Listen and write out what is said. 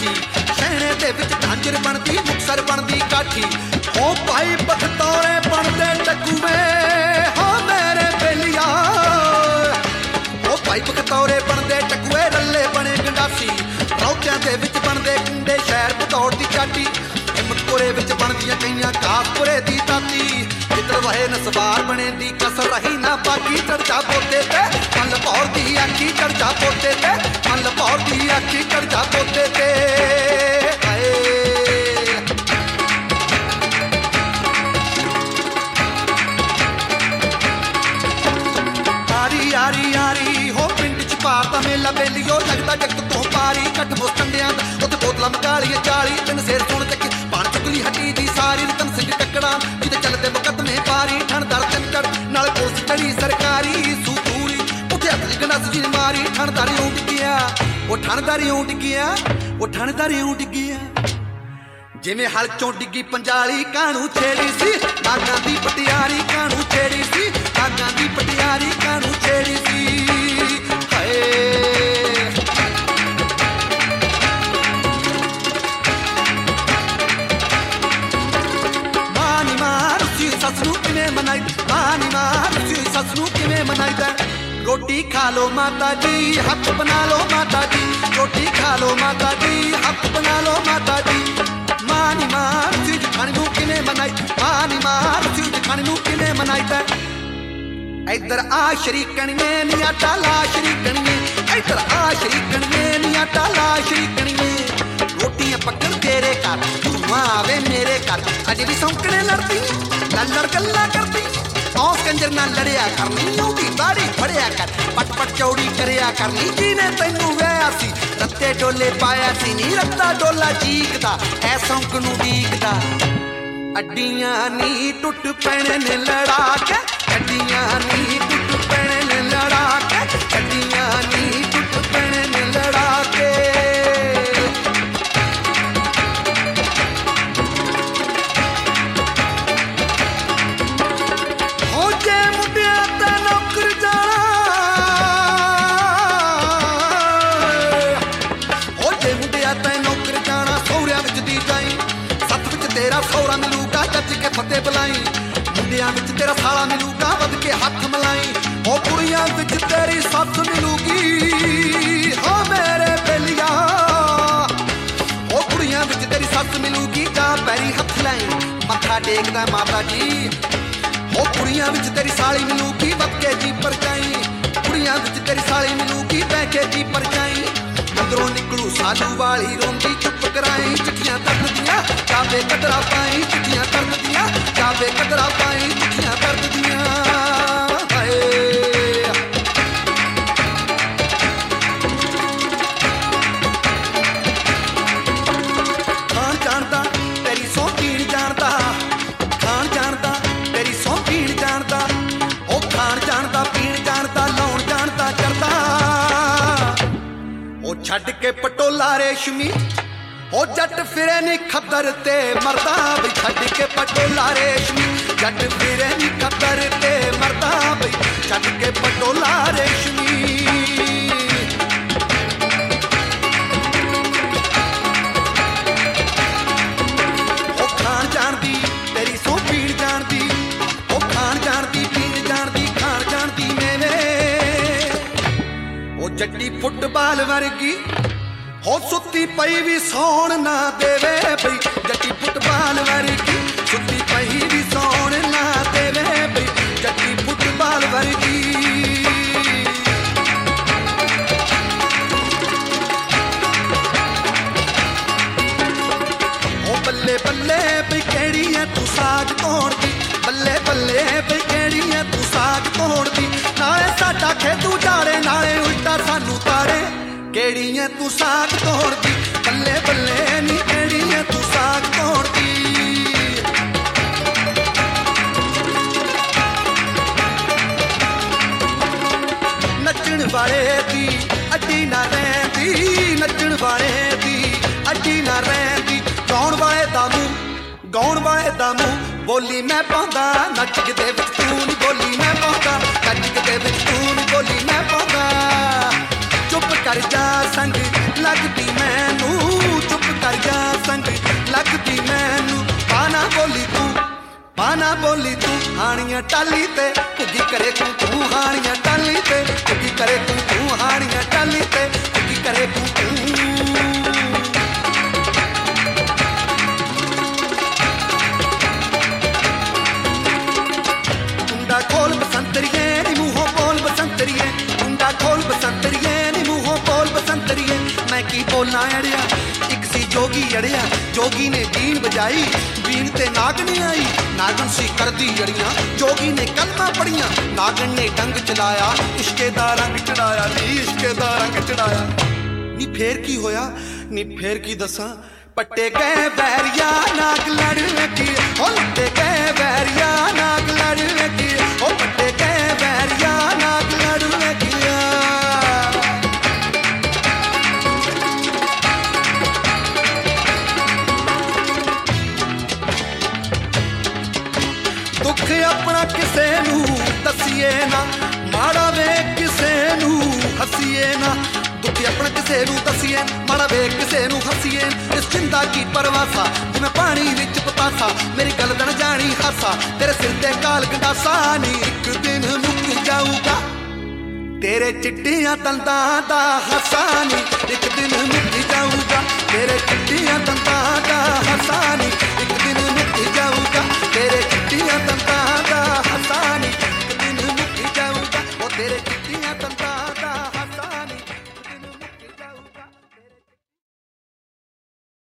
ਗੰਡਾਸੀ ਸ਼ਹਿਣੇ ਦੇ ਵਿੱਚ ਝਾਂਜਰ ਬਣਦੀ ਮੁਕਤਸਰ ਬਣਦੀ ਕਾਠੀ ਉਹ ਭਾਈ ਬਖਤੌਰੇ ਬਣਦੇ ਟਕੂਏ ਹੋ ਮੇਰੇ ਬੇਲੀਆ ਉਹ ਭਾਈ ਬਖਤੌਰੇ ਬਣਦੇ ਟਕੂਏ ਰੱਲੇ ਬਣੇ ਗੰਡਾਸੀ ਰੌਕਿਆਂ ਦੇ ਵਿੱਚ ਬਣਦੇ ਕੁੰਡੇ ਸ਼ਹਿਰ ਬਤੌੜ ਦੀ ਚਾਟੀ ਹਿੰਮਤਪੁਰੇ ਵਿੱਚ ਬਣਦੀਆਂ ਕਈਆਂ ਕਾਸਪੁਰੇ ਦੀ ਤਾਤੀ ਜਿੱਦੜ ਵਹੇ ਨਸਵਾਰ ਬਣੇ ਦੀ ਕਸਰ ਰਹੀ ਨਾ ਬਾਕੀ ਚੜ੍ਹਦਾ ਪੋਤੇ ਤੇ ਮੱਲ ਭੌਰ ਦੀ ਆਖੀ ਚੜ੍ਹਦਾ ਪੋਤੇ ਤੇ ਮੱਲ ਭੌਰ ਦੀ ਆਖੀ ਚੜ੍ਹਦਾ ਪੋਤੇ ਤੇ ਯਾਰੀ ਯਾਰੀ ਹੋ ਪਿੰਡ ਚ ਪਾਰ ਤਾਂ ਮੇਲਾ ਬੇਲੀਓ ਲੱਗਦਾ ਜਗਤ ਤੋਂ ਪਾਰੀ ਕੱਟ ਮੁਸ ਕੰਡਿਆਂ ਦਾ ਉੱਥੇ ਬੋਤਲਾਂ ਮਕਾਲੀਆਂ 40 ਤਿੰਨ ਸਿਰ ਸੁਣ ਚੱਕੇ ਪਾਣ ਚੁਗਲੀ ਹੱਟੀ ਦੀ ਸਾਰੀ ਰਤਨ ਸਿੰਘ ਟੱਕੜਾ ਜਿਹਦੇ ਚੱਲਦੇ ਮੁਕੱਦਮੇ ਪਾਰੀ ਠਣਦਾਰ ਤਿੰਨ ਚੜ ਨਾਲ ਪੁਲਿਸ ਚੜੀ ਸਰਕਾਰੀ ਸੂਤੂਰੀ ਉੱਥੇ ਹੱਥ ਗੰਡਾਸ ਜੀ ਮਾਰੀ ਠਣਦਾਰੀ ਉੱਡ ਗਿਆ ਉਹ ਠਣਦਾਰੀ ਉੱਡ ਗਿਆ ਉਹ ਠਣਦਾਰੀ ਉੱਡ ਗਿਆ ਜਿਵੇਂ ਹਲ ਚੋਂ ਡਿੱਗੀ ਪੰਜਾਲੀ ਕਾਹਨੂੰ ਛੇੜੀ ਸੀ ਨਾਗਾਂ ਦੀ ਪਟਿਆਰੀ ਕਾਹਨੂੰ ਛੇੜੀ ਸੀ ਨਾਗਾਂ ਦੀ ਪਟਿਆਰੀ ਕਾਹਨੂੰ ਛੇੜੀ ਸੀ ਹਾਏ ਮਾਨੀ ਮਾਰ ਸੀ ਸੱਸ ਨੂੰ ਕਿਵੇਂ ਮਨਾਈ ਮਾਨੀ ਮਾਰ ਸੀ ਸੱਸ ਨੂੰ ਕਿਵੇਂ ਮਨਾਈਦਾ ਰੋਟੀ ਖਾ ਲੋ ਮਾਤਾ ਜੀ ਹੱਥ ਬਣਾ ਲੋ ਮਾਤਾ ਜੀ ਰੋਟੀ ਖਾ ਲੋ ਮਾਤਾ ਜੀ ਹੱਥ ਬਣਾ ਲੋ ਮਾਤਾ ਜੀ ਮਾਨੀ ਮਾਰ ਸੀ ਜਖਾਣੀ ਨੂੰ ਕਿਵੇਂ ਮਨਾਈ ਮਾਨੀ ਮਾਰ ਸੀ ਜਖਾਣੀ ਨੂੰ ਕਿਵੇਂ ਮਨਾਈਦਾ ਇੱਧਰ ਆ ਸ਼ਰੀਕਣੀਏ ਨੀ ਆਟਾ ਲਾ ਸ਼ਰੀਕਣੀਏ ਇੱਧਰ ਆ ਸ਼ਰੀਕਣੀਏ ਨੀ ਆਟਾ ਲਾ ਸ਼ਰੀਕਣੀਏ ਰੋਟੀਆਂ ਪੱਕਣ ਤੇਰੇ ਘਰ ਤੂੰ ਆਵੇ ਮੇਰੇ ਘਰ ਅਜੇ ਵੀ ਸੌਂਕਣੇ ਲੜਦੀ ਲੜ ਗੱਲਾਂ ਕਰਦੀ ਔਸ ਕੰਜਰ ਨਾਲ ਲੜਿਆ ਕਰਨੀ ਉਹਦੀ ਦਾੜੀ ਫੜਿਆ ਕਰ ਪਟ ਪਟ ਚੌੜੀ ਕਰਿਆ ਕਰਨੀ ਜਿਹਨੇ ਤੈਨੂੰ ਵਿਆਹਿਆ ਸੀ ਰੱਤੇ ਡੋਲੇ ਪਾਇਆ ਸੀ ਨੀ ਰੱਤਾ ਡੋਲਾ ਚੀਕਦਾ ਐ ਸੌਂਕ ਨੂੰ ਡੀਕਦਾ ਅੱਡੀਆਂ ਨੀ ਟੁੱਟ ਪੈਣੇ ਨੇ ਲੜਾ ਕੇ ਅੱਡੀਆਂ ਨੀ ਟੁੱਟ ਪੈਣੇ ਨੇ ਲੜਾ ਕੇ ਅੱਡੀਆਂ ਨੀ ਟੁੱਟ ਪੈਣੇ ਨੇ ਲੜਾ ਕੇ ਹੋ ਜੇ ਮੁੰਡਿਆਂ ਤੇ ਨੌਕਰ ਜਾਣਾ ਹੋ ਜੇ ਮੁੰਡਿਆਂ ਤੇ ਨੌਕਰ ਜਾਣਾ ਸਹੁਰਿਆਂ ਵਿੱਚ ਦੀ ਜਾਈ ਸੱਤ ਵਿੱਚ ਤੇਰਾ ਸਹੁਰਾ ਮਿਲੂਗਾ ਚੱਜ ਕੇ ਫਤਿਹ ਬੁਲਾਈ ਮੁੰਡਿਆਂ ਵਿੱਚ ਤੇਰਾ ਸਾਲਾ ਮਿਲੂਗਾ ਵੱਧ ਕੇ ਹੱਥ ਮਲਾਈ ਉਹ ਕੁੜੀਆਂ ਵਿੱਚ ਤੇਰੀ ਸੱਸ ਮਿਲੂਗੀ ਹੋ ਮੇਰੇ ਬੇਲੀਆ ਉਹ ਕੁੜੀਆਂ ਵਿੱਚ ਤੇਰੀ ਸੱਸ ਮਿਲੂਗੀ ਜਾਂ ਪੈਰੀ ਹੱਥ ਲਾਈ ਮੱਥਾ ਟੇਕਦਾ ਮਾਤਾ ਜੀ ਉਹ ਕੁੜੀਆਂ ਵਿੱਚ ਤੇਰੀ ਸਾਲੀ ਮਿਲੂਗੀ ਵੱਧ ਕੇ ਜੀ ਪਰਜਾਈ ਕੁੜੀਆਂ ਵਿੱਚ ਤੇਰੀ ਸਾਲੀ ਮਿਲੂਗੀ ਬਹਿ ਕੇ ਜੀ ਪਰਜਾਈ ਅੰਦਰੋਂ ਨਿਕਲੂ ਸਾਲੂ ਵਾਲੀ ਰੋਂਦੀ ਚੁੱਪ ਕਰਾਈ ਚਿੱਠੀਆਂ ਤਰਦੀਆਂ ਜਾਵੇ ਕਦਰਾ ਪਾਈ ਚਿੱਠੀਆਂ ਤਰਦੀਆਂ ਜਾਵੇ ਕਦਰਾ ਪਾਈ ਚਿੱਠੀਆਂ ਤਰਦੀਆਂ ਹਾਏ ਖਾਣ ਜਾਣਦਾ ਤੇਰੀ ਸੌਂ ਪੀਣ ਜਾਣਦਾ ਖਾਣ ਜਾਣਦਾ ਤੇਰੀ ਸੌਂ ਪੀਣ ਜਾਣਦਾ ਉਹ ਖਾਣ ਜਾਣਦਾ ਪੀਣ ਜਾਣਦਾ ਲਾਉਣ ਜਾਣਦਾ ਚੜਦਾ ਉਹ ਛੱਡ ਕੇ ਪਟੋਲਾ ਰੇਸ਼ਮੀ ਉਹ ਜੱਟ ਫਿਰੇ ਨੀ ਖੱਦਰ ਤੇ ਮਰਦਾ ਬਈ ਛੱਡ ਕੇ ਪਟੋਲਾ ਰੇਸ਼ਮੀ ਜੱਟ ਫਿਰੇ ਨੀ ਖੱਦਰ ਤੇ ਮਰਦਾ ਬਈ ਛੱਡ ਕੇ ਪਟੋਲਾ ਰੇਸ਼ਮੀ ਉਹ ਖਾਣ ਜਾਣਦੀ ਤੇਰੀ ਸੌਂ ਪੀਣ ਜਾਣਦੀ ਉਹ ਖਾਣ ਜਾਣਦੀ ਪੀਣ ਜਾਣਦੀ ਖਾਣ ਜਾਣਦੀ ਮੇਵੇ ਉਹ ਜੱਟੀ ਫੁੱਟਬਾਲ ਵਰਗੀ ਹੋ ਸੁੱਤੀ ਪਈ ਵੀ ਸੌਣ ਨਾ ਦੇਵੇ ਬਈ ਜੱਟੀ ਫੁੱਟਬਾਲ ਵਰਗੀ ਸੁੱਤੀ ਪਈ ਵੀ ਸੌਣ ਨਾ ਦੇਵੇ ਬਈ ਜੱਟੀ ਫੁੱਟਬਾਲ ਵਰਗੀ ਉਹ ਬੱਲੇ ਬੱਲੇ ਬਈ ਕਿਹੜੀ ਐ ਤੂੰ ਸਾਗ ਤੋੜਦੀ ਬੱਲੇ ਬੱਲੇ ਬਈ ਕਿਹੜੀ ਐ ਤੂੰ ਸਾਗ ਤੋੜਦੀ ਨਾਲੇ ਸਾਡਾ ਖੇਤੂ ਜਾੜੇ ਨਾਲੇ ਉਲਟਾ ਸਾਨੂੰ ਤਾੜੇ ਕਿਹੜੀ ਐ ਤੂੰ ਸਾਗ ਤੋੜਦੀ ਬੱਲੇ ਬੱਲੇ ਨੀ ਕਿਹੜੀ ਐ ਤੂੰ ਸਾਗ ਤੋੜਦੀ ਨੱਚਣ ਵਾਲੇ ਦੀ ਅੱਡੀ ਨਾ ਰਹਿੰਦੀ ਨੱਚਣ ਵਾਲੇ ਦੀ ਅੱਡੀ ਨਾ ਰਹਿੰਦੀ ਗਾਉਣ ਵਾਲੇ ਦਾ ਮੂੰਹ ਬੋਲੀ ਮੈਂ ਪਾਉਂਦਾ ਨੱਚ ਦੇ ਵਿੱਚ ਤੂੰ ਨੀ ਬੋਲੀ ਮੈਂ ਪਾਉਂਦਾ ਨੱਚ ਦੇ ਵਿੱਚ ਤੂੰ ਨੀ ਬੋਲੀ ਮੈਂ ਪਾਉਂਦਾ ਚੁੱਪ ਕਰ ਜਾ ਸੰਗ ਲੱਗਦੀ ਮੈਨੂੰ ਚੁੱਪ हानियां टाली ते कुगी करे तू हानियां टाली ते कुगी करे तू हानियां टाली ते कुगी करे तू खोल बसंतरिए नी मुंहों बोल बसंतरिए मुंडा खोल बसंतरिए नी मुंहों बोल बसंतरिए मैं की बोलना अड़िया एक सी जोगी अड़िया जोगी ने बीन बजाई बीन ते नागन आई नागन सी कर दी अड़ियां जोगी ने कलमा पढ़ियां नागन ने डंग चलाया इश्के दा रंग चढ़ाया नी इश्के दा रंग चढ़ाया नी फेर की होया नी फेर की दसा पट्टे गए बैरिया नाग लड़ लगी ओ लट्टे गए बैरिया नाग लड़ लगी ओ पट्टे गए बैरिया नाग लड़ लगिया दुख अपना किसे नू दसिए ना माड़ा वे किसे नू हसीए ना दुख अपना किसे नू दसिए माड़ा वे किसे नू हसीए इस चिंता की परवासा जिवें पानी विच पतासा मेरी गल दन जानी हासा तेरे सिर ते काल गंडासा नी एक दिन मुक जाऊगा तेरे चिट्टियां दंदां दा हासा नी एक दिन मुक जाऊगा तेरे चिट्टियां दंदां दा हासा नी एक दिन मुक जाऊगा